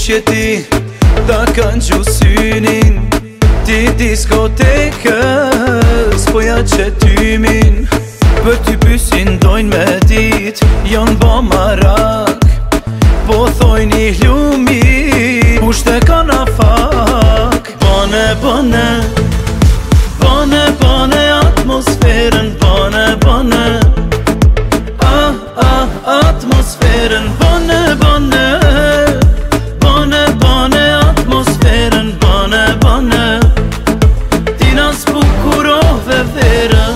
je ti, ta kanë gjusynin ti diskotekës, po ja që tymin për ty pysin dojnë me dit, janë ba marak, po thojnë i hlumi, kushte ka na fak. Bane, bane, bane, bane atmosferën, bane, bane, atmosferën, bane, bane, bane, bane atmosferën, bane, bane, ti na s'bukurove verën.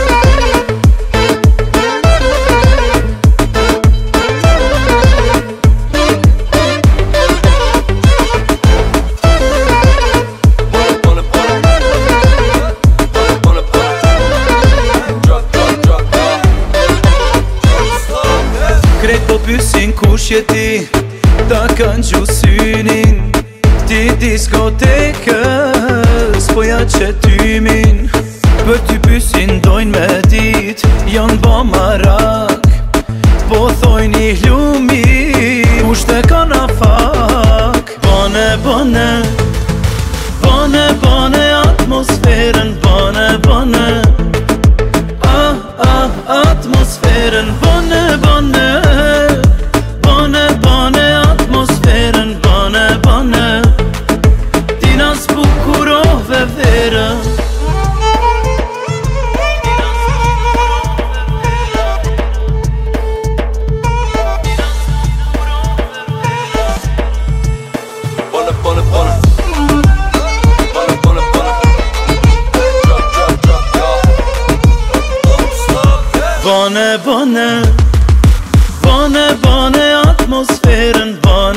Krejt po pysin kush je ti, ta kanë gjusynin ti diskotekës, po ja që tymin për ty pysin dojnë me dit, janë ba marak, po thojnë i hlumi, kushte ka na fak. Bane, bane, bane, bane atmosferën, bane, bane, atmosferën, bane, bane, bane, bane atmosferën, bane, bane, ti na s'bukurove verën. Bane, bane, bane, bane atmosferën, bane